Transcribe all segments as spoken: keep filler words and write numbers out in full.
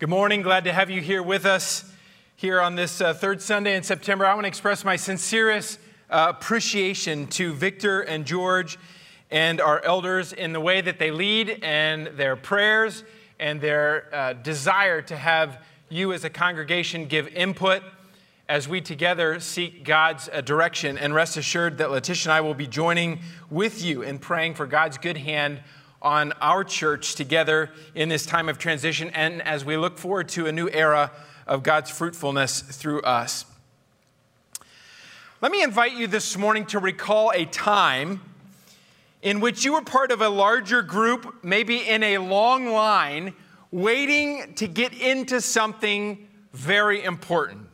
Good morning. Glad to have you here with us here on this uh, third Sunday in September. I want to express my sincerest uh, appreciation to Victor and George and our elders in the way that they lead and their prayers and their uh, desire to have you as a congregation give input as we together seek God's uh, direction. And rest assured that Letitia and I will be joining with you in praying for God's good hand on our church together in this time of transition and as we look forward to a new era of God's fruitfulness through us. Let me invite you this morning to recall a time in which you were part of a larger group, maybe in a long line, waiting to get into something very important.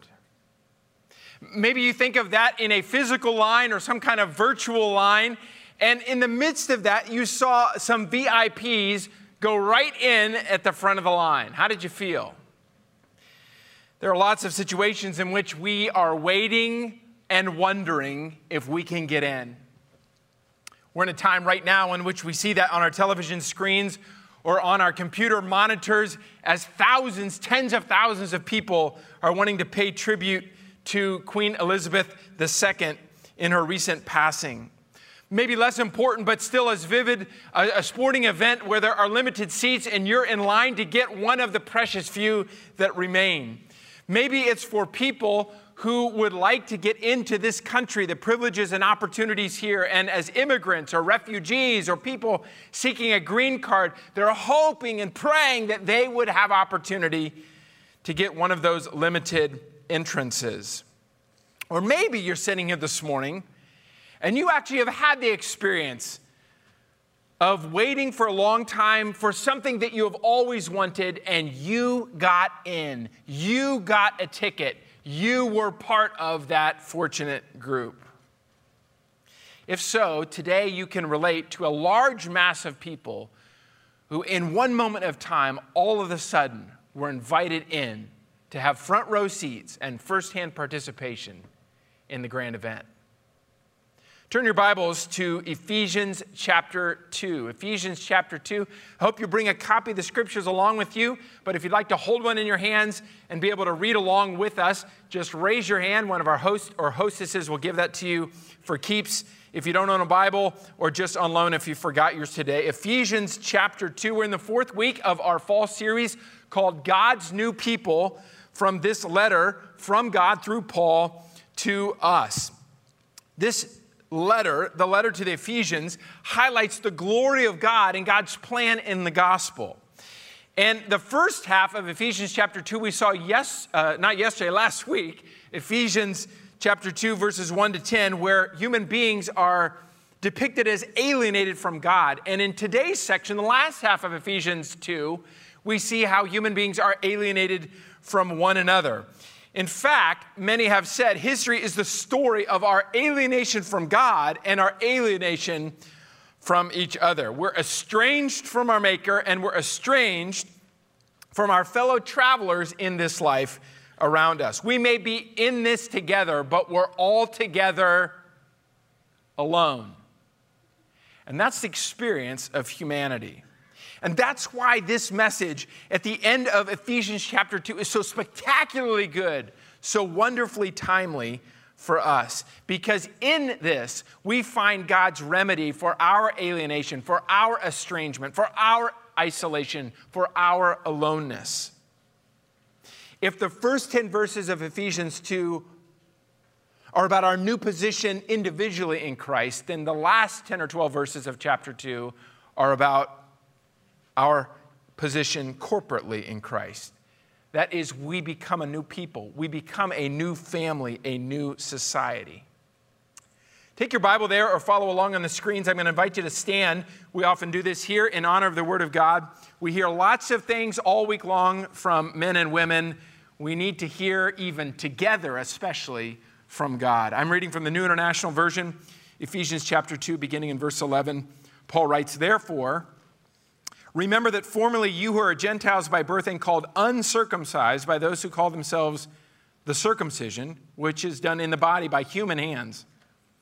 Maybe you think of that in a physical line or some kind of virtual line. And in the midst of that, you saw some V I Ps go right in at the front of the line. How did you feel? There are lots of situations in which we are waiting and wondering if we can get in. We're in a time right now in which we see that on our television screens or on our computer monitors as thousands, tens of thousands of people are wanting to pay tribute to Queen Elizabeth the Second in her recent passing. Maybe less important, but still as vivid, a, a sporting event where there are limited seats and you're in line to get one of the precious few that remain. Maybe it's for people who would like to get into this country, the privileges and opportunities here, and as immigrants or refugees or people seeking a green card, they're hoping and praying that they would have opportunity to get one of those limited entrances. Or maybe you're sitting here this morning and you actually have had the experience of waiting for a long time for something that you have always wanted, and you got in. You got a ticket. You were part of that fortunate group. If so, today you can relate to a large mass of people who in one moment of time, all of a sudden, were invited in to have front row seats and firsthand participation in the grand event. Turn your Bibles to Ephesians chapter two. Ephesians chapter two. I hope you bring a copy of the scriptures along with you, but if you'd like to hold one in your hands and be able to read along with us, just raise your hand. One of our hosts or hostesses will give that to you for keeps if you don't own a Bible, or just on loan if you forgot yours today. Ephesians chapter two. We're in the fourth week of our fall series called God's New People, from this letter from God through Paul to us. This letter, the letter to the Ephesians, highlights the glory of God and God's plan in the gospel. And the first half of Ephesians chapter two, we saw yes, uh, not yesterday, last week, Ephesians chapter two, verses one to ten, where human beings are depicted as alienated from God. And in today's section, the last half of Ephesians two, we see how human beings are alienated from one another. In fact, many have said history is the story of our alienation from God and our alienation from each other. We're estranged from our Maker, and we're estranged from our fellow travelers in this life around us. We may be in this together, but we're all together alone. And that's the experience of humanity. And that's why this message at the end of Ephesians chapter two is so spectacularly good, so wonderfully timely for us. Because in this, we find God's remedy for our alienation, for our estrangement, for our isolation, for our aloneness. If the first ten verses of Ephesians two are about our new position individually in Christ, then the last ten or twelve verses of chapter two are about our position corporately in Christ. That is, we become a new people. We become a new family, a new society. Take your Bible there or follow along on the screens. I'm going to invite you to stand. We often do this here in honor of the Word of God. We hear lots of things all week long from men and women. We need to hear even together, especially from God. I'm reading from the New International Version, Ephesians chapter two, beginning in verse eleven. Paul writes, "Therefore, remember that formerly you who are Gentiles by birth and called uncircumcised by those who call themselves the circumcision, which is done in the body by human hands.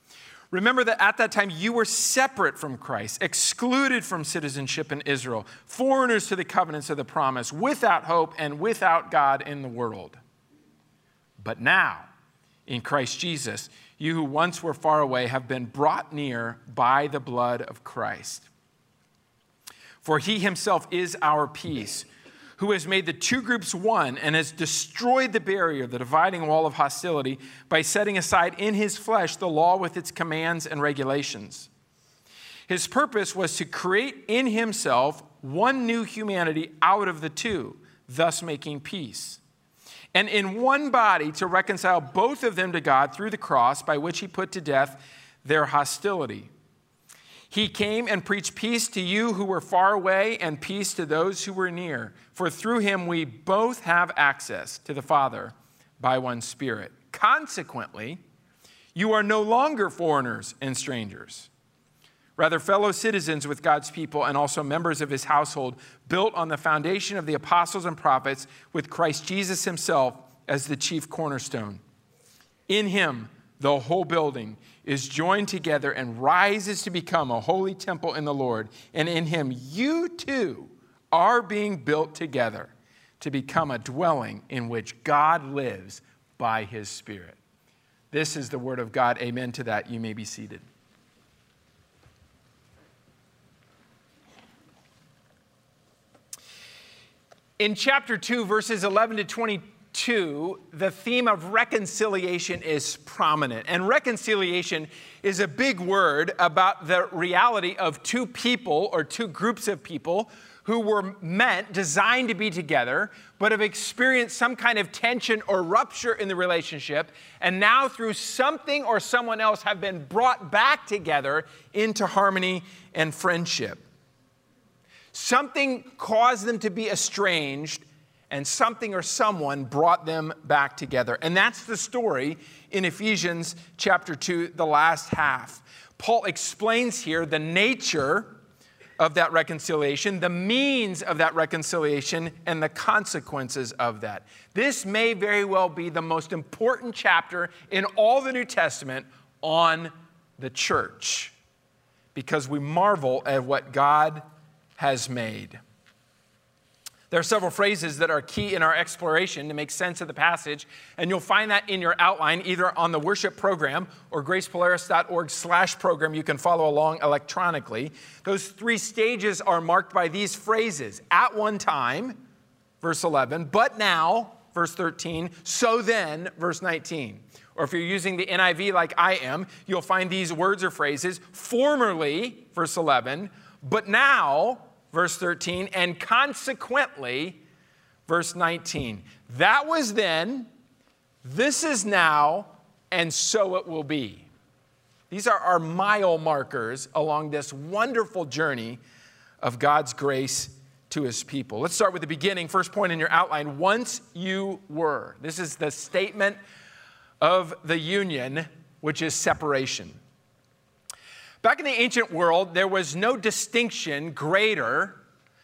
Remember that at that time you were separate from Christ, excluded from citizenship in Israel, foreigners to the covenants of the promise, without hope and without God in the world. But now, in Christ Jesus, you who once were far away have been brought near by the blood of Christ. For he himself is our peace, who has made the two groups one and has destroyed the barrier, the dividing wall of hostility, by setting aside in his flesh the law with its commands and regulations. His purpose was to create in himself one new humanity out of the two, thus making peace. And in one body to reconcile both of them to God through the cross, by which he put to death their hostility. He came and preached peace to you who were far away and peace to those who were near. For through him we both have access to the Father by one Spirit. Consequently, you are no longer foreigners and strangers, rather fellow citizens with God's people and also members of his household, built on the foundation of the apostles and prophets, with Christ Jesus himself as the chief cornerstone. In him, the whole building is joined together and rises to become a holy temple in the Lord. And in him, you too are being built together to become a dwelling in which God lives by his Spirit. This is the word of God. Amen to that. You may be seated. In chapter two, verses eleven to twenty-two, the theme of reconciliation is prominent. And reconciliation is a big word about the reality of two people or two groups of people who were meant, designed to be together, but have experienced some kind of tension or rupture in the relationship, and now through something or someone else have been brought back together into harmony and friendship. Something caused them to be estranged, and something or someone brought them back together. And that's the story in Ephesians chapter two, the last half. Paul explains here the nature of that reconciliation, the means of that reconciliation, and the consequences of that. This may very well be the most important chapter in all the New Testament on the church, because we marvel at what God has made. There are several phrases that are key in our exploration to make sense of the passage, and you'll find that in your outline, either on the worship program or gracepolaris.org slash program. You can follow along electronically. Those three stages are marked by these phrases. At one time, verse eleven, but now, verse thirteen, so then, verse nineteen. Or if you're using the N I V like I am, you'll find these words or phrases, formerly, verse eleven, but now, verse thirteen, and consequently, verse nineteen. That was then, this is now, and so it will be. These are our mile markers along this wonderful journey of God's grace to his people. Let's start with the beginning. First point in your outline, once you were. This is the statement of the union, which is separation. Back in the ancient world, there was no distinction greater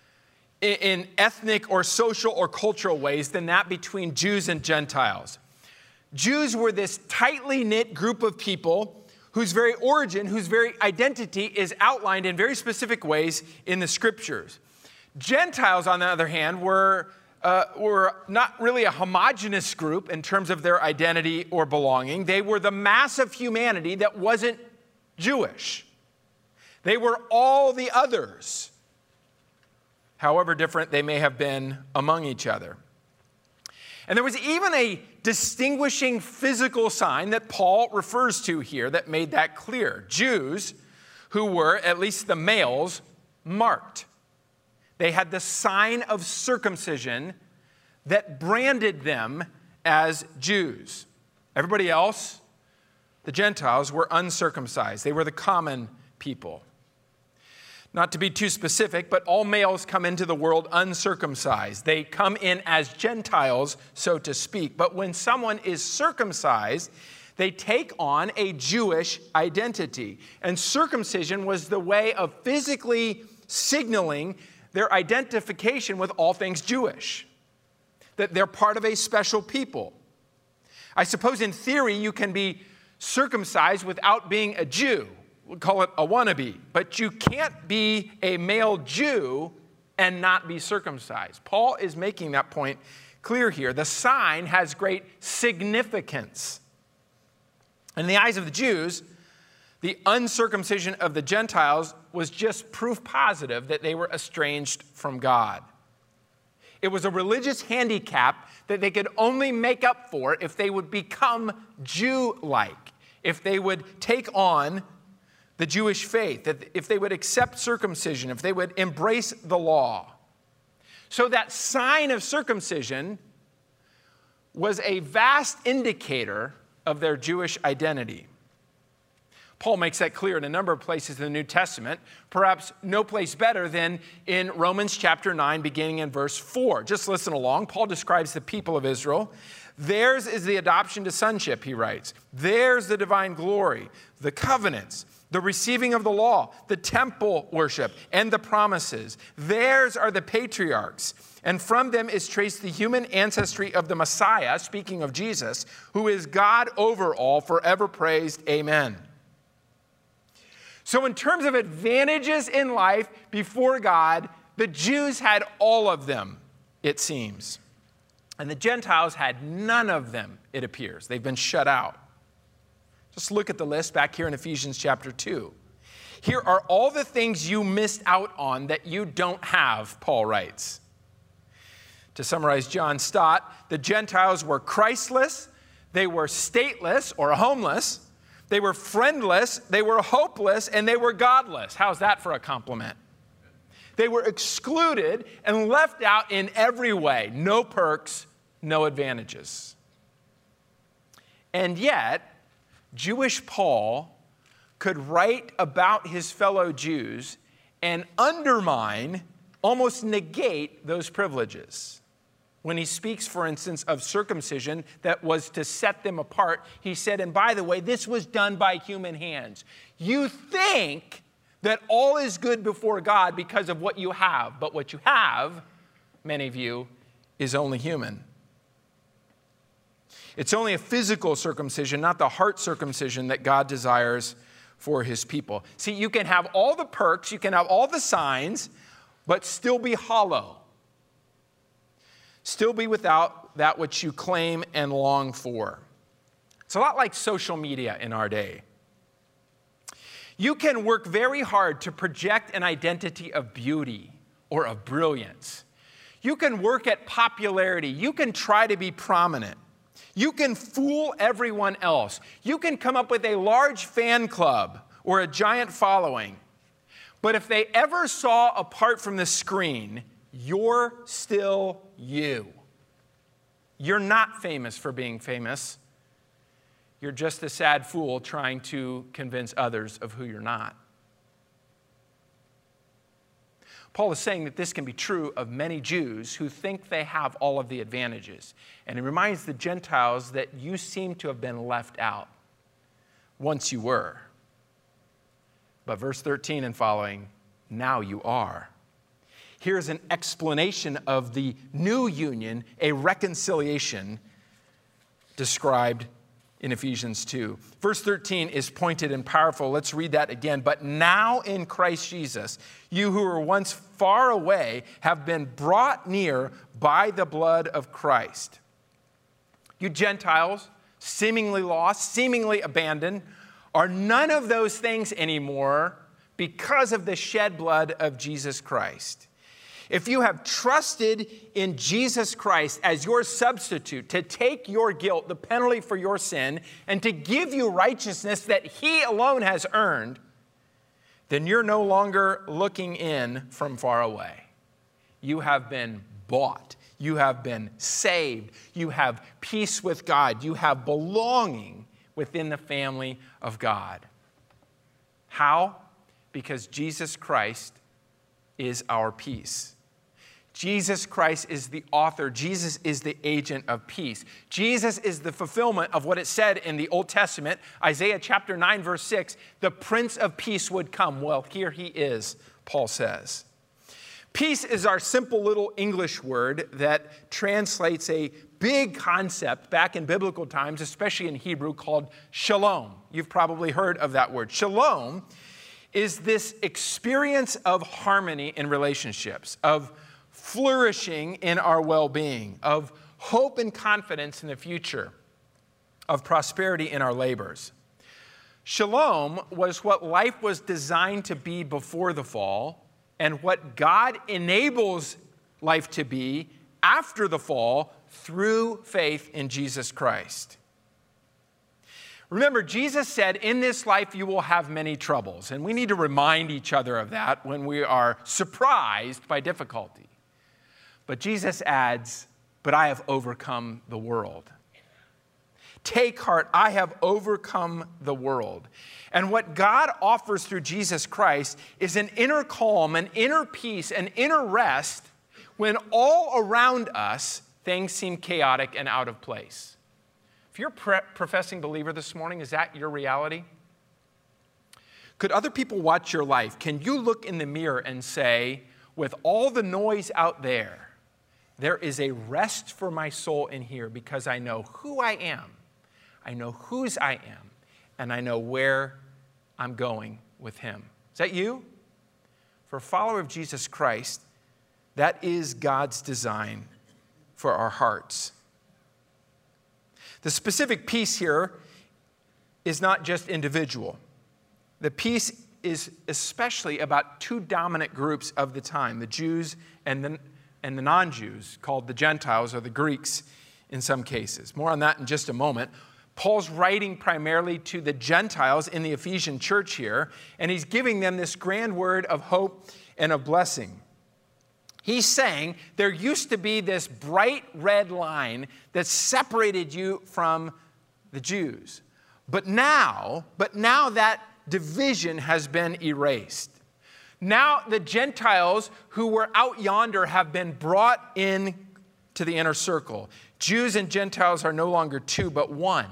in ethnic or social or cultural ways than that between Jews and Gentiles. Jews were this tightly knit group of people whose very origin, whose very identity is outlined in very specific ways in the scriptures. Gentiles, on the other hand, were, uh, were not really a homogenous group in terms of their identity or belonging. They were the mass of humanity that wasn't Jewish. They were all the others, however different they may have been among each other. And there was even a distinguishing physical sign that Paul refers to here that made that clear. Jews who were, at least the males, marked. They had the sign of circumcision that branded them as Jews. Everybody else, the Gentiles, were uncircumcised. They were the common people. Not to be too specific, but all males come into the world uncircumcised. They come in as Gentiles, so to speak. But when someone is circumcised, they take on a Jewish identity. And circumcision was the way of physically signaling their identification with all things Jewish, that they're part of a special people. I suppose in theory you can be circumcised without being a Jew. We'll call it a wannabe. But you can't be a male Jew and not be circumcised. Paul is making that point clear here. The sign has great significance. In the eyes of the Jews, the uncircumcision of the Gentiles was just proof positive that they were estranged from God. It was a religious handicap that they could only make up for if they would become Jew-like, if they would take on the Jewish faith, that if they would accept circumcision, if they would embrace the law. So that sign of circumcision was a vast indicator of their Jewish identity. Paul makes that clear in a number of places in the New Testament, perhaps no place better than in Romans chapter nine, beginning in verse four. Just listen along. Paul describes the people of Israel. Theirs is the adoption to sonship, he writes. Theirs the divine glory, the covenants, the receiving of the law, the temple worship, and the promises. Theirs are the patriarchs, and from them is traced the human ancestry of the Messiah, speaking of Jesus, who is God over all, forever praised. Amen. So in terms of advantages in life before God, the Jews had all of them, it seems. And the Gentiles had none of them, it appears. They've been shut out. Just look at the list back here in Ephesians chapter two. Here are all the things you missed out on that you don't have, Paul writes. To summarize John Stott, the Gentiles were Christless, they were stateless or homeless, they were friendless, they were hopeless, and they were godless. How's that for a compliment? They were excluded and left out in every way. No perks, no advantages. And yet, Jewish Paul could write about his fellow Jews and undermine, almost negate those privileges. When he speaks, for instance, of circumcision that was to set them apart, he said, and by the way, this was done by human hands. You think that all is good before God because of what you have, but what you have, many of you, is only human. It's only a physical circumcision, not the heart circumcision that God desires for his people. See, you can have all the perks, you can have all the signs, but still be hollow. Still be without that which you claim and long for. It's a lot like social media in our day. You can work very hard to project an identity of beauty or of brilliance. You can work at popularity. You can try to be prominent. You can fool everyone else. You can come up with a large fan club or a giant following. But if they ever saw apart from the screen, you're still you. You're not famous for being famous. You're just a sad fool trying to convince others of who you're not. Paul is saying that this can be true of many Jews who think they have all of the advantages. And he reminds the Gentiles that you seem to have been left out. Once you were. But verse thirteen and following, now you are. Here's an explanation of the new union, a reconciliation described in Ephesians two. Verse thirteen is pointed and powerful. Let's read that again. But now in Christ Jesus, you who were once far away have been brought near by the blood of Christ. You Gentiles, seemingly lost, seemingly abandoned, are none of those things anymore because of the shed blood of Jesus Christ. If you have trusted in Jesus Christ as your substitute to take your guilt, the penalty for your sin, and to give you righteousness that he alone has earned, then you're no longer looking in from far away. You have been bought. You have been saved. You have peace with God. You have belonging within the family of God. How? Because Jesus Christ is our peace. Jesus Christ is the author. Jesus is the agent of peace. Jesus is the fulfillment of what it said in the Old Testament, Isaiah chapter nine, verse six, the Prince of Peace would come. Well, here he is, Paul says. Peace is our simple little English word that translates a big concept back in biblical times, especially in Hebrew, called shalom. You've probably heard of that word. Shalom is this experience of harmony in relationships, of flourishing in our well-being, of hope and confidence in the future, of prosperity in our labors. Shalom was what life was designed to be before the fall, and what God enables life to be after the fall through faith in Jesus Christ. Remember, Jesus said, in this life you will have many troubles, and we need to remind each other of that when we are surprised by difficulty. But Jesus adds, but I have overcome the world. Take heart, I have overcome the world. And what God offers through Jesus Christ is an inner calm, an inner peace, an inner rest when all around us things seem chaotic and out of place. If you're a pre- professing believer this morning, is that your reality? Could other people watch your life? Can you look in the mirror and say, with all the noise out there, there is a rest for my soul in here because I know who I am, I know whose I am, and I know where I'm going with him. Is that you? For a follower of Jesus Christ, that is God's design for our hearts. The specific peace here is not just individual. The peace is especially about two dominant groups of the time, the Jews and the, and the non-Jews, called the Gentiles or the Greeks in some cases. More on that in just a moment. Paul's writing primarily to the Gentiles in the Ephesian church here, and he's giving them this grand word of hope and of blessing. He's saying there used to be this bright red line that separated you from the Jews. But now, but now that division has been erased. Now the Gentiles who were out yonder have been brought in to the inner circle. Jews and Gentiles are no longer two, but one.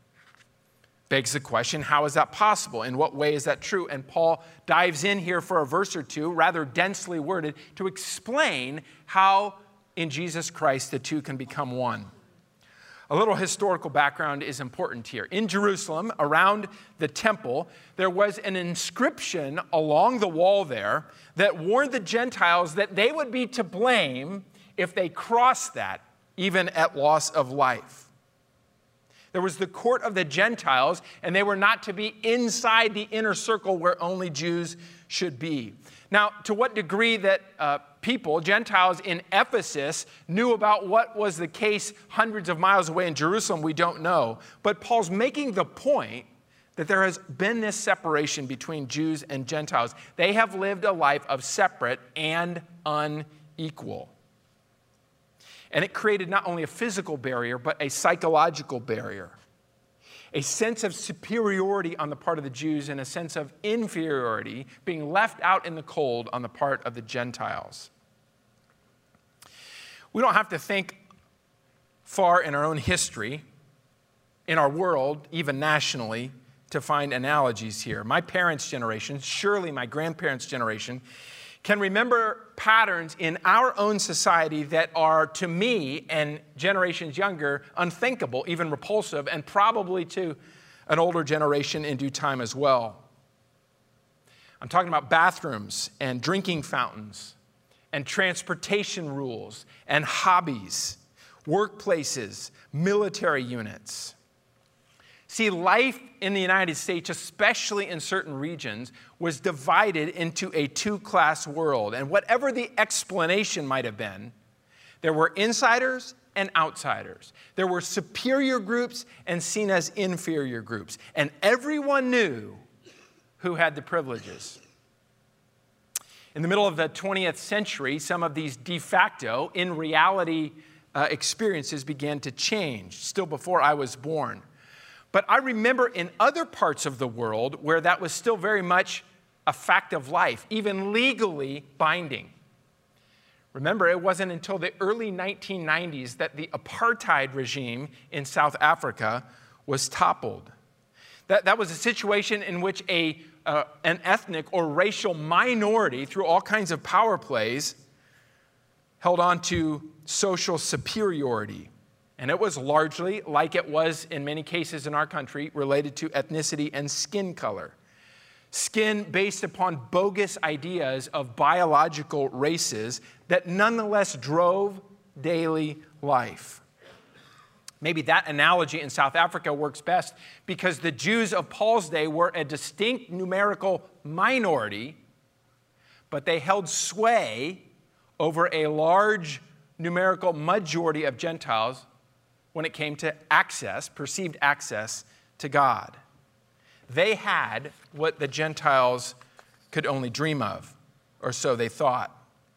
Begs the question, how is that possible? In what way is that true? And Paul dives in here for a verse or two, rather densely worded, to explain how in Jesus Christ the two can become one. A little historical background is important here. In Jerusalem, around the temple, there was an inscription along the wall there that warned the Gentiles that they would be to blame if they crossed that, even at loss of life. There was the court of the Gentiles, and they were not to be inside the inner circle where only Jews should be. Now, to what degree that uh, people, Gentiles in Ephesus, knew about what was the case hundreds of miles away in Jerusalem, we don't know. But Paul's making the point that there has been this separation between Jews and Gentiles. They have lived a life of separate and unequal. And it created not only a physical barrier, but a psychological barrier. A sense of superiority on the part of the Jews and a sense of inferiority being left out in the cold on the part of the Gentiles. We don't have to think far in our own history, in our world, even nationally, to find analogies here. My parents' generation, surely my grandparents' generation, can remember patterns in our own society that are, to me and generations younger, unthinkable, even repulsive, and probably to an older generation in due time as well. I'm talking about bathrooms and drinking fountains and transportation rules and hobbies, workplaces, military units. See, life in the United States, especially in certain regions, was divided into a two-class world. And whatever the explanation might have been, there were insiders and outsiders. There were superior groups and seen as inferior groups. And everyone knew who had the privileges. In the middle of the twentieth century, some of these de facto, in reality, uh, experiences began to change, still before I was born. But I remember in other parts of the world where that was still very much a fact of life, even legally binding. Remember, it wasn't until the early nineteen nineties that the apartheid regime in South Africa was toppled. That, that was a situation in which a, uh, an ethnic or racial minority, through all kinds of power plays, held on to social superiority. And it was largely, like it was in many cases in our country, related to ethnicity and skin color. Skin based upon bogus ideas of biological races that nonetheless drove daily life. Maybe that analogy in South Africa works best because the Jews of Paul's day were a distinct numerical minority, but they held sway over a large numerical majority of Gentiles when it came to access, perceived access to God. They had what the Gentiles could only dream of, or so they thought.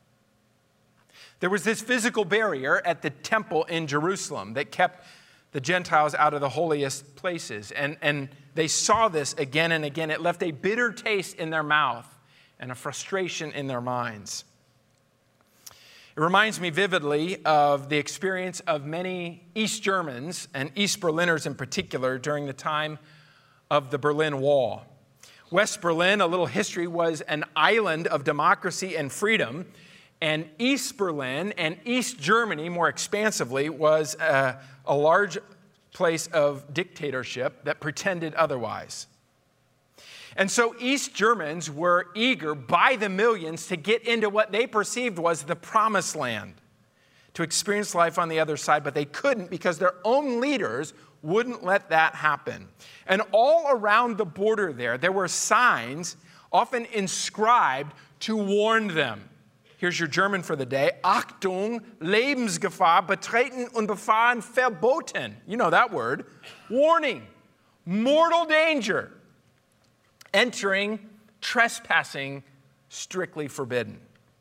There was this physical barrier at the temple in Jerusalem that kept the Gentiles out of the holiest places. And, and they saw this again and again. It left a bitter taste in their mouth and a frustration in their minds. It reminds me vividly of the experience of many East Germans, and East Berliners in particular, during the time of the Berlin Wall. West Berlin, a little history, was an island of democracy and freedom, and East Berlin and East Germany, more expansively, was a, a large place of dictatorship that pretended otherwise. And so East Germans were eager by the millions to get into what they perceived was the promised land, to experience life on the other side, but they couldn't because their own leaders wouldn't let that happen. And all around the border there, there were signs often inscribed to warn them. Here's your German for the day. Achtung, Lebensgefahr, betreten und befahren verboten. You know that word. Warning, mortal danger. Entering, trespassing, strictly forbidden.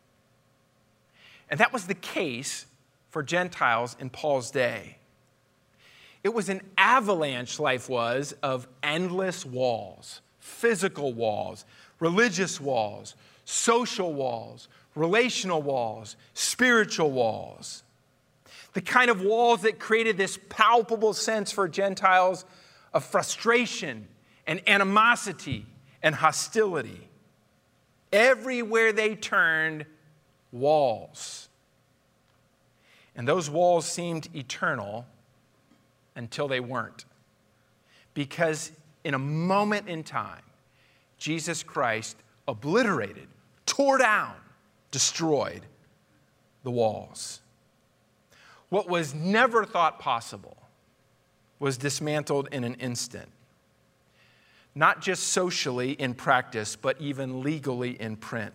And that was the case for Gentiles in Paul's day. It was an avalanche, life was, of endless walls, physical walls, religious walls, social walls, relational walls, spiritual walls. The kind of walls that created this palpable sense for Gentiles of frustration and animosity and hostility. Everywhere they turned, walls. And those walls seemed eternal until they weren't. Because in a moment in time, Jesus Christ obliterated, tore down, destroyed the walls. What was never thought possible was dismantled in an instant. Not just socially in practice, but even legally in print.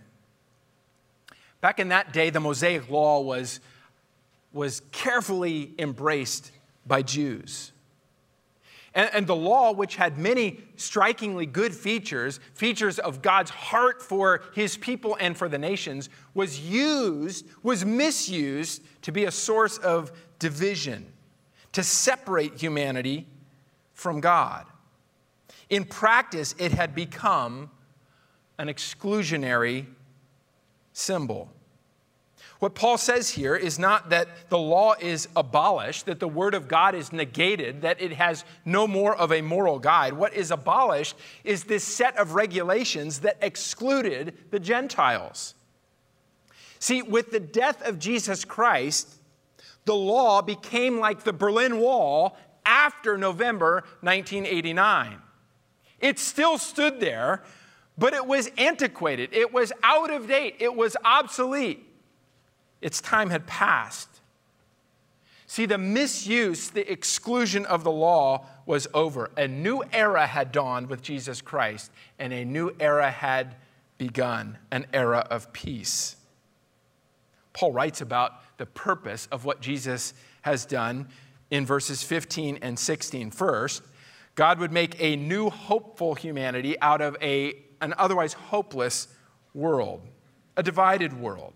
Back in that day, the Mosaic Law was, was carefully embraced by Jews. And, and the law, which had many strikingly good features, features of God's heart for his people and for the nations, was used, was misused to be a source of division, to separate humanity from God. In practice, it had become an exclusionary symbol. What Paul says here is not that the law is abolished, that the word of God is negated, that it has no more of a moral guide. What is abolished is this set of regulations that excluded the Gentiles. See, with the death of Jesus Christ, the law became like the Berlin Wall after November nineteen eighty-nine. It still stood there, but it was antiquated. It was out of date. It was obsolete. Its time had passed. See, the misuse, the exclusion of the law was over. A new era had dawned with Jesus Christ, and a new era had begun, an era of peace. Paul writes about the purpose of what Jesus has done in verses fifteen and sixteen. First, God would make a new hopeful humanity out of a, an otherwise hopeless world, a divided world.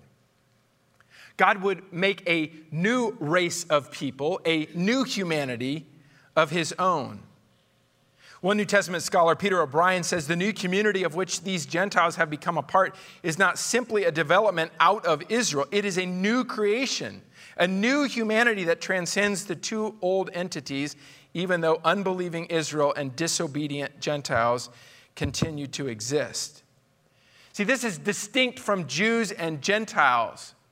God would make a new race of people, a new humanity of his own. One New Testament scholar, Peter O'Brien, says the new community of which these Gentiles have become a part is not simply a development out of Israel. It is a new creation, a new humanity that transcends the two old entities, even though unbelieving Israel and disobedient Gentiles continue to exist. See, this is distinct from Jews and Gentiles.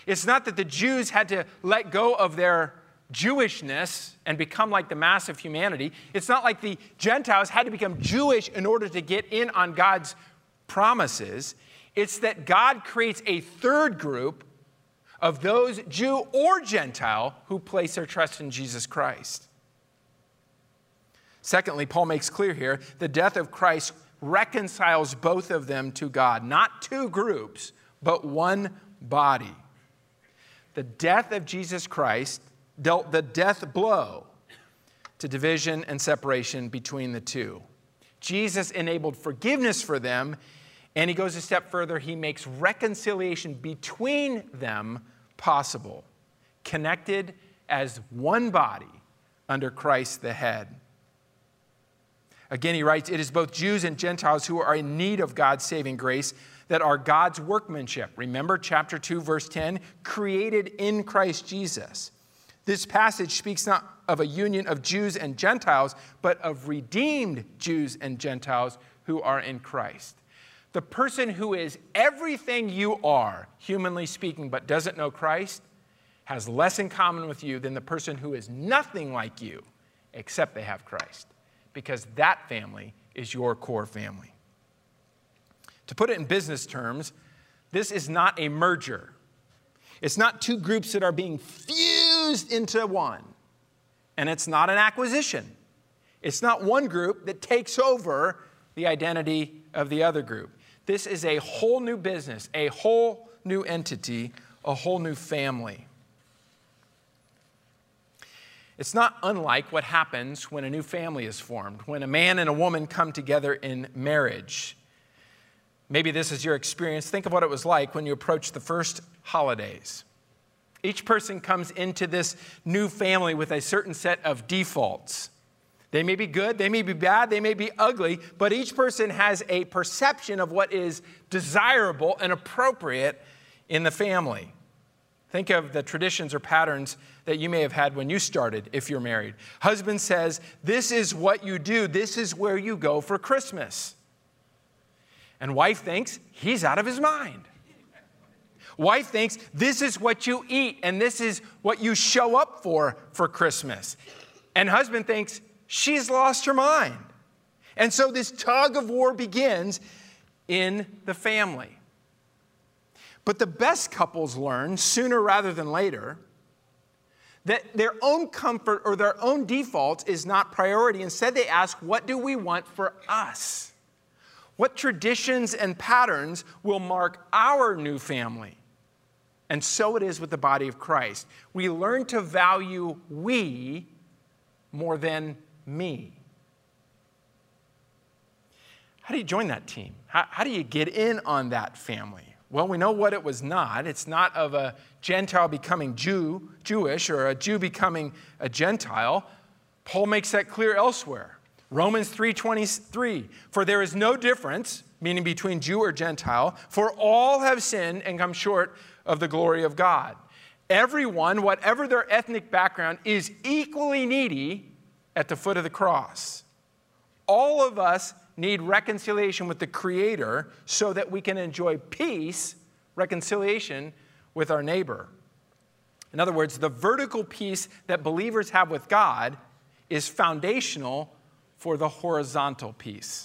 It's not that the Jews had to let go of their Jewishness and become like the mass of humanity. It's not like the Gentiles had to become Jewish in order to get in on God's promises. It's that God creates a third group of those Jew or Gentile who place their trust in Jesus Christ. Secondly, Paul makes clear here, the death of Christ reconciles both of them to God. Not two groups, but one body. The death of Jesus Christ dealt the death blow to division and separation between the two. Jesus enabled forgiveness for them, and he goes a step further. He makes reconciliation between them possible, connected as one body under Christ the head. Again, he writes, it is both Jews and Gentiles who are in need of God's saving grace that are God's workmanship. Remember chapter two, verse ten, created in Christ Jesus. This passage speaks not of a union of Jews and Gentiles, but of redeemed Jews and Gentiles who are in Christ. The person who is everything you are, humanly speaking, but doesn't know Christ, has less in common with you than the person who is nothing like you, except they have Christ. Because that family is your core family. To put it in business terms, this is not a merger. It's not two groups that are being fused into one. And it's not an acquisition. It's not one group that takes over the identity of the other group. This is a whole new business, a whole new entity, a whole new family. It's not unlike what happens when a new family is formed, when a man and a woman come together in marriage. Maybe this is your experience. Think of what it was like when you approached the first holidays. Each person comes into this new family with a certain set of defaults. They may be good, they may be bad, they may be ugly, but each person has a perception of what is desirable and appropriate in the family. Think of the traditions or patterns that you may have had when you started if you're married. Husband says, this is what you do, this is where you go for Christmas. And wife thinks, he's out of his mind. Wife thinks, this is what you eat and this is what you show up for for Christmas. And husband thinks, she's lost her mind. And so this tug of war begins in the family. But the best couples learn, sooner rather than later, that their own comfort or their own default is not priority. Instead, they ask, what do we want for us? What traditions and patterns will mark our new family? And so it is with the body of Christ. We learn to value we more than me. How do you join that team? How, how do you get in on that family? Well, we know what it was not. It's not of a Gentile becoming Jew, Jewish, or a Jew becoming a Gentile. Paul makes that clear elsewhere. Romans three twenty-three, for there is no difference, meaning between Jew or Gentile, for all have sinned and come short of the glory of God. Everyone, whatever their ethnic background, is equally needy at the foot of the cross. All of us need reconciliation with the Creator so that we can enjoy peace, reconciliation with our neighbor. In other words, the vertical peace that believers have with God is foundational for the horizontal peace.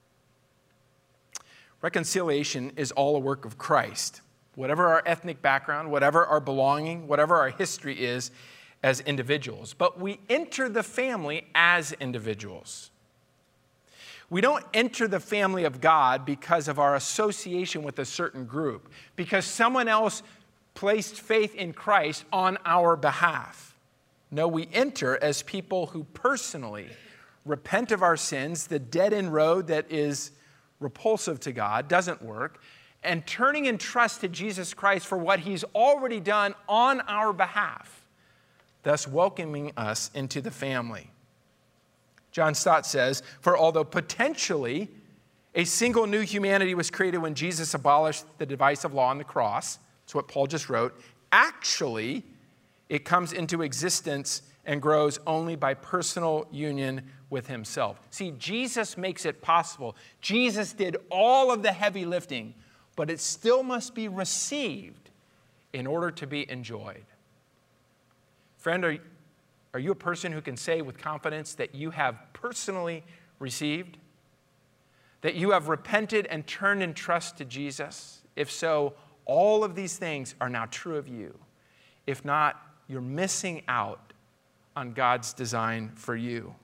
Reconciliation is all a work of Christ. Whatever our ethnic background, whatever our belonging, whatever our history is as individuals. But we enter the family as individuals. We don't enter the family of God because of our association with a certain group, because someone else placed faith in Christ on our behalf. No, we enter as people who personally repent of our sins, the dead-end road that is repulsive to God, doesn't work, and turning in trust to Jesus Christ for what he's already done on our behalf, thus welcoming us into the family. John Stott says, for although potentially a single new humanity was created when Jesus abolished the divisive law on the cross, that's what Paul just wrote, actually it comes into existence and grows only by personal union with himself. See, Jesus makes it possible. Jesus did all of the heavy lifting, but it still must be received in order to be enjoyed. Friend, are, are you a person who can say with confidence that you have personally received? That you have repented and turned in trust to Jesus? If so, all of these things are now true of you. If not, you're missing out on God's design for you.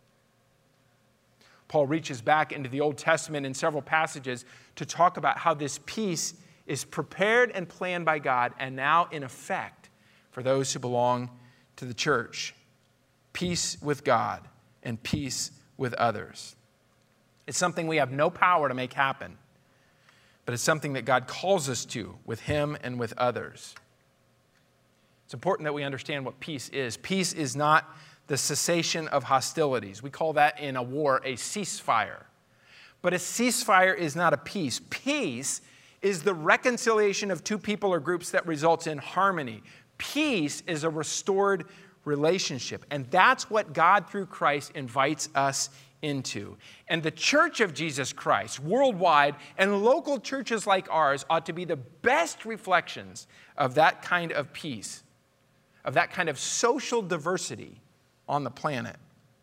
Paul reaches back into the Old Testament in several passages to talk about how this peace is prepared and planned by God and now in effect for those who belong to the church. Peace with God and peace with others. It's something we have no power to make happen, but it's something that God calls us to with Him and with others. It's important that we understand what peace is. Peace is not the cessation of hostilities. We call that in a war a ceasefire. But a ceasefire is not a peace. Peace is the reconciliation of two people or groups that results in harmony. Peace is a restored relationship. And that's what God through Christ invites us into. And the Church of Jesus Christ, worldwide, and local churches like ours ought to be the best reflections of that kind of peace, of that kind of social diversity on the planet.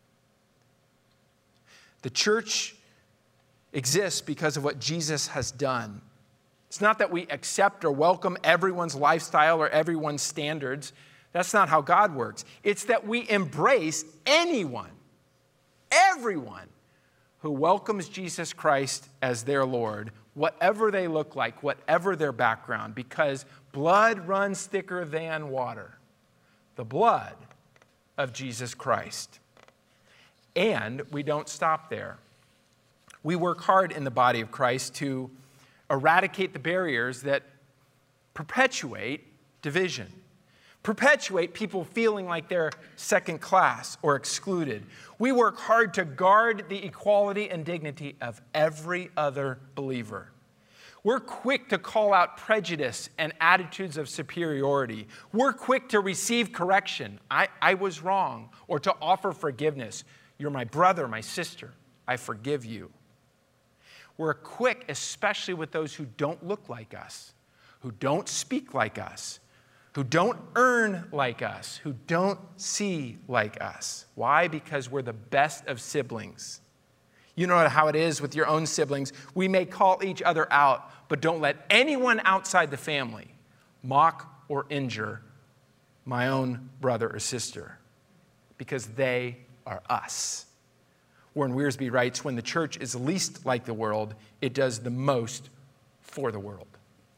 The church exists because of what Jesus has done. It's not that we accept or welcome everyone's lifestyle or everyone's standards. That's not how God works. It's that we embrace anyone, everyone who welcomes Jesus Christ as their Lord, whatever they look like, whatever their background, because blood runs thicker than water. The blood of Jesus Christ. And we don't stop there. We work hard in the body of Christ to eradicate the barriers that perpetuate division, perpetuate people feeling like they're second class or excluded. We work hard to guard the equality and dignity of every other believer. We're quick to call out prejudice and attitudes of superiority. We're quick to receive correction. I, I was wrong. Or to offer forgiveness. You're my brother, my sister. I forgive you. We're quick, especially with those who don't look like us, who don't speak like us, who don't earn like us, who don't see like us. Why? Because we're the best of siblings. You know how it is with your own siblings. We may call each other out, but don't let anyone outside the family mock or injure my own brother or sister, because they are us. Warren Wiersbe writes, when the church is least like the world, it does the most for the world.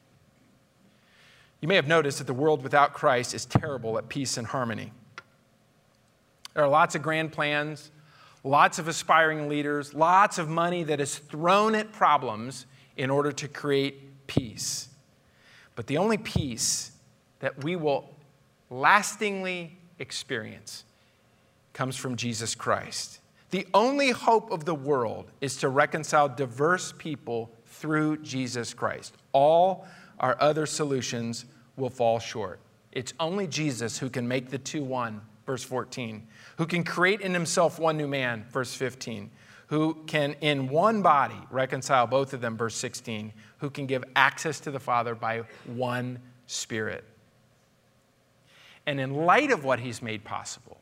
You may have noticed that the world without Christ is terrible at peace and harmony. There are lots of grand plans, lots of aspiring leaders, lots of money that is thrown at problems in order to create peace. But the only peace that we will lastingly experience comes from Jesus Christ. The only hope of the world is to reconcile diverse people through Jesus Christ. All our other solutions will fall short. It's only Jesus who can make the two one, verse fourteen, who can create in himself one new man, verse fifteen, who can in one body reconcile both of them, verse sixteen, who can give access to the Father by one Spirit. And in light of what he's made possible,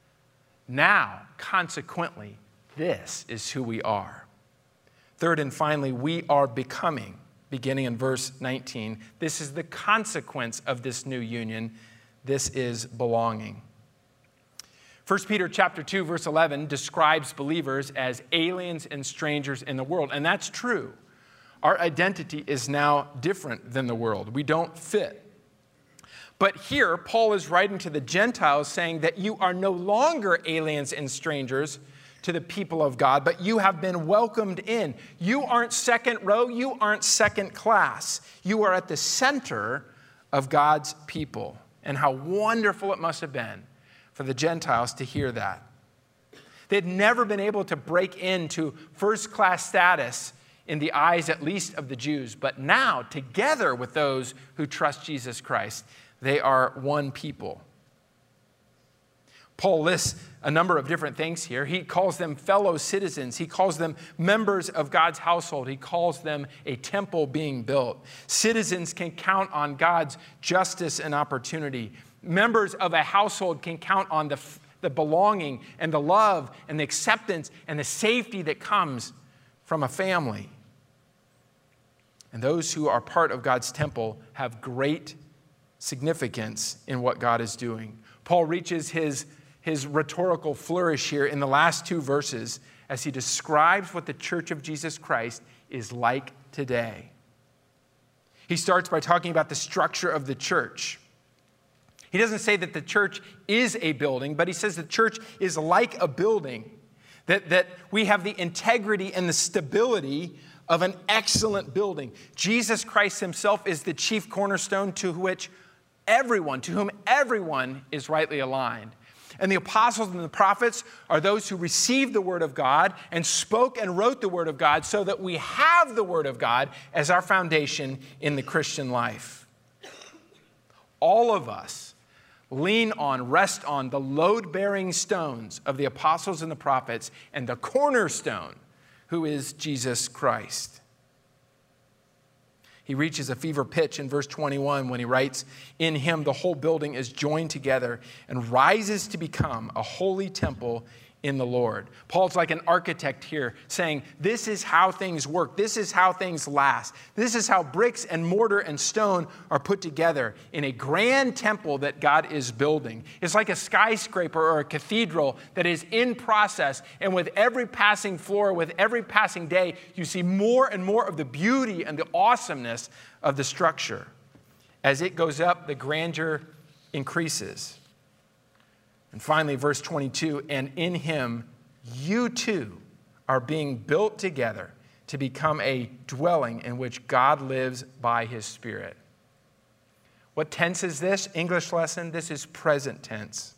now, consequently, this is who we are. Third and finally, we are becoming, beginning in verse nineteen. This is the consequence of this new union. This is belonging. First Peter chapter two, verse eleven describes believers as aliens and strangers in the world. And that's true. Our identity is now different than the world. We don't fit. But here, Paul is writing to the Gentiles saying that you are no longer aliens and strangers to the people of God, but you have been welcomed in. You aren't second row. You aren't second class. You are at the center of God's people. And how wonderful it must have been for the Gentiles to hear that. They'd never been able to break into first-class status in the eyes at least of the Jews. But now, together with those who trust Jesus Christ, they are one people. Paul lists a number of different things here. He calls them fellow citizens. He calls them members of God's household. He calls them a temple being built. Citizens can count on God's justice and opportunity. Members of a household can count on the, the belonging and the love and the acceptance and the safety that comes from a family. And those who are part of God's temple have great significance in what God is doing. Paul reaches his his rhetorical flourish here in the last two verses as he describes what the church of Jesus Christ is like today. He starts by talking about the structure of the church. He doesn't say that the church is a building, but he says the church is like a building, that, that we have the integrity and the stability of an excellent building. Jesus Christ himself is the chief cornerstone to which everyone, to whom everyone is rightly aligned. And the apostles and the prophets are those who received the word of God and spoke and wrote the word of God so that we have the word of God as our foundation in the Christian life. All of us lean on, rest on the load-bearing stones of the apostles and the prophets and the cornerstone, who is Jesus Christ. He reaches a fever pitch in verse twenty-one when he writes, "In him the whole building is joined together and rises to become a holy temple in the Lord." Paul's like an architect here saying, this is how things work. This is how things last. This is how bricks and mortar and stone are put together in a grand temple that God is building. It's like a skyscraper or a cathedral that is in process. And with every passing floor, with every passing day, you see more and more of the beauty and the awesomeness of the structure. As it goes up, the grandeur increases. And finally, verse twenty-two, "And in him you too are being built together to become a dwelling in which God lives by his Spirit." What tense is this? English lesson, this is present tense.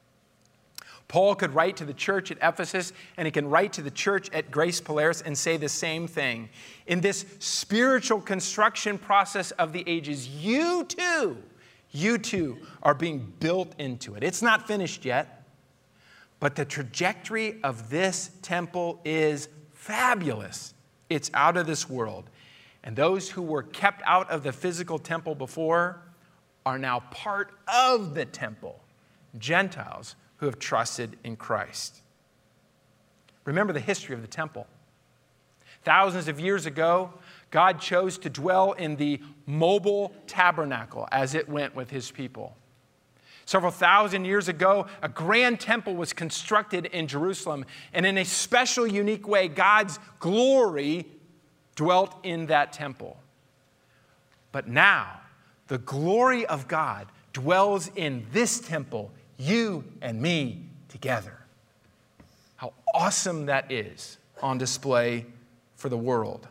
Paul could write to the church at Ephesus, and he can write to the church at Grace Polaris and say the same thing. In this spiritual construction process of the ages, you too You too are being built into it. It's not finished yet, but the trajectory of this temple is fabulous. It's out of this world. And those who were kept out of the physical temple before are now part of the temple, Gentiles who have trusted in Christ. Remember the history of the temple. Thousands of years ago, God chose to dwell in the mobile tabernacle as it went with his people. Several thousand years ago, a grand temple was constructed in Jerusalem, and in a special, unique way, God's glory dwelt in that temple. But now, the glory of God dwells in this temple, you and me together. How awesome that is on display for the world.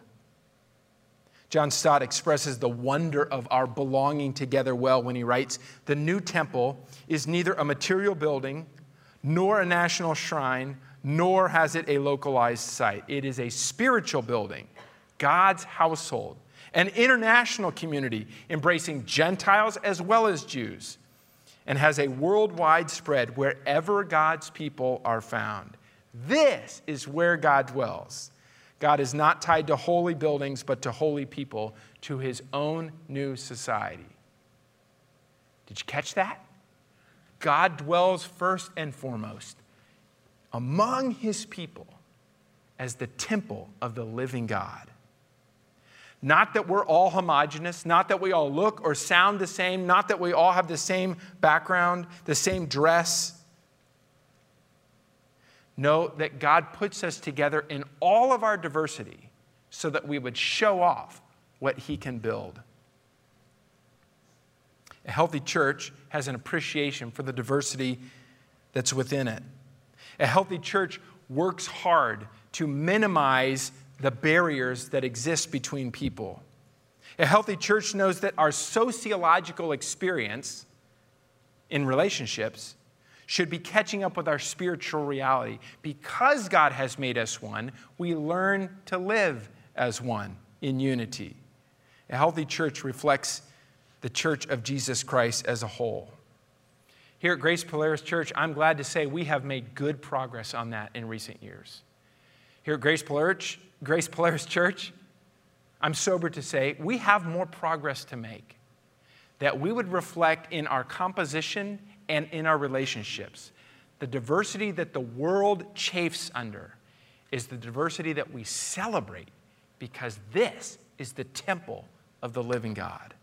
John Stott expresses the wonder of our belonging together well when he writes, "The new temple is neither a material building, nor a national shrine, nor has it a localized site. It is a spiritual building, God's household, an international community embracing Gentiles as well as Jews, and has a worldwide spread wherever God's people are found. This is where God dwells. God is not tied to holy buildings, but to holy people, to his own new society." Did you catch that? God dwells first and foremost among his people as the temple of the living God. Not that we're all homogenous, not that we all look or sound the same, not that we all have the same background, the same dress. Know that God puts us together in all of our diversity so that we would show off what he can build. A healthy church has an appreciation for the diversity that's within it. A healthy church works hard to minimize the barriers that exist between people. A healthy church knows that our sociological experience in relationships should be catching up with our spiritual reality. Because God has made us one, we learn to live as one in unity. A healthy church reflects the church of Jesus Christ as a whole. Here at Grace Polaris Church, I'm glad to say we have made good progress on that in recent years. Here at Grace Polaris, Grace Polaris Church, I'm sober to say we have more progress to make, that we would reflect in our composition and in our relationships. The diversity that the world chafes under is the diversity that we celebrate, because this is the temple of the living God.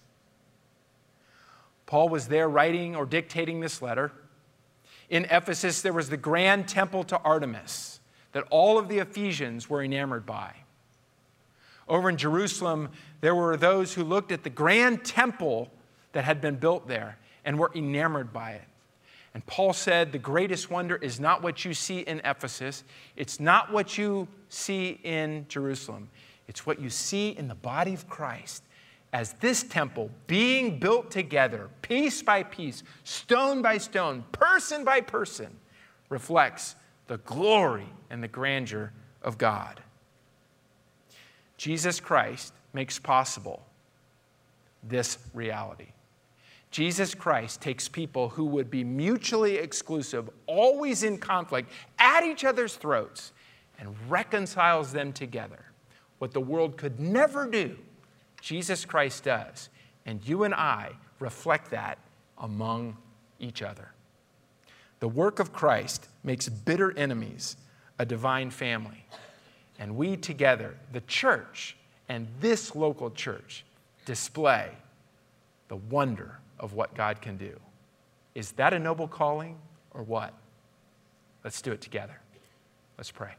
Paul was there writing or dictating this letter. In Ephesus, there was the grand temple to Artemis that all of the Ephesians were enamored by. Over in Jerusalem, there were those who looked at the grand temple that had been built there and were enamored by it. And Paul said, the greatest wonder is not what you see in Ephesus. It's not what you see in Jerusalem. It's what you see in the body of Christ, as this temple being built together, piece by piece, stone by stone, person by person, reflects the glory and the grandeur of God. Jesus Christ makes possible this reality. Jesus Christ takes people who would be mutually exclusive, always in conflict, at each other's throats, and reconciles them together. What the world could never do, Jesus Christ does, and you and I reflect that among each other. The work of Christ makes bitter enemies a divine family, and we together, the church and this local church, display the wonder of what God can do. Is that a noble calling or what? Let's do it together. Let's pray.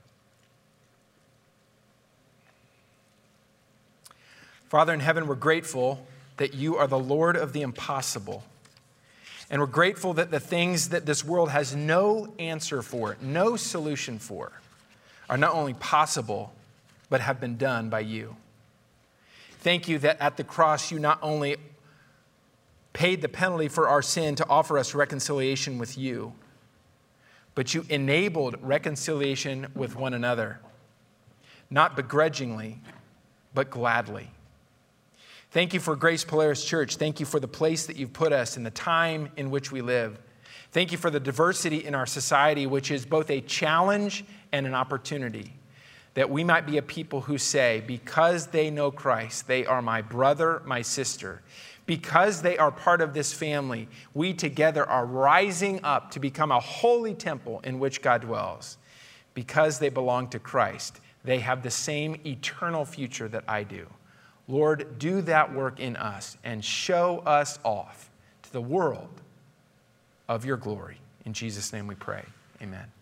Father in heaven, we're grateful that you are the Lord of the impossible. And we're grateful that the things that this world has no answer for, no solution for, are not only possible, but have been done by you. Thank you that at the cross you not only paid the penalty for our sin to offer us reconciliation with you, but you enabled reconciliation with one another, not begrudgingly, but gladly. Thank you for Grace Polaris Church. Thank you for the place that you've put us in the time in which we live. Thank you for the diversity in our society, which is both a challenge and an opportunity, that we might be a people who say, because they know Christ, they are my brother, my sister. Because they are part of this family, we together are rising up to become a holy temple in which God dwells. Because they belong to Christ, they have the same eternal future that I do. Lord, do that work in us and show us off to the world of your glory. In Jesus' name we pray. Amen.